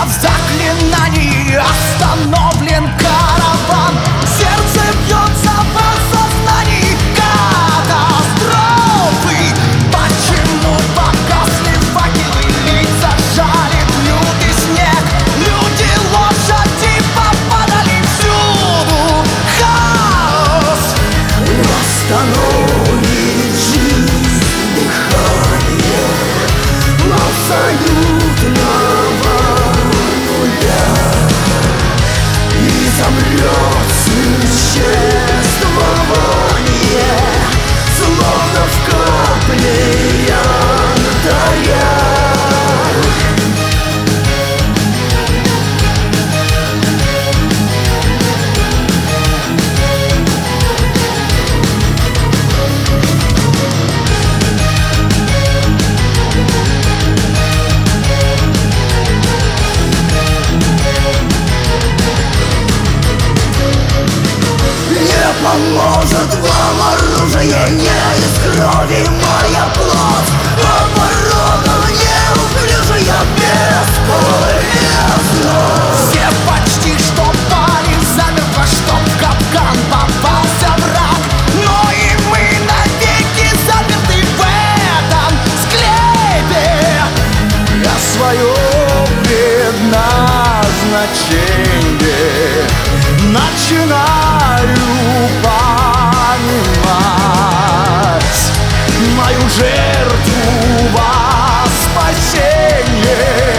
в заклинании остановлен караван. Сердце бьется в осознании катастрофы. Почему погасли факелы, лица жалит лютый снег? Люди, лошади попадали всюду. Хаос остановит жизнь дыхание абсолютного нуля и замрет существование, словно в капле янтаря. Поможет вам оружие не из крови моя плоть, а порога неуклюжая бесполезна. все почти что пали замертво, чтоб в капкан попался враг. Но и мы навеки заперты в этом склепе. Я свое предназначение начинаю понимать. Мою жертву во спасение